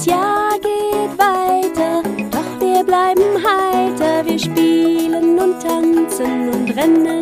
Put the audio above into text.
Jahr geht weiter, doch wir bleiben heiter. Wir spielen und tanzen und rennen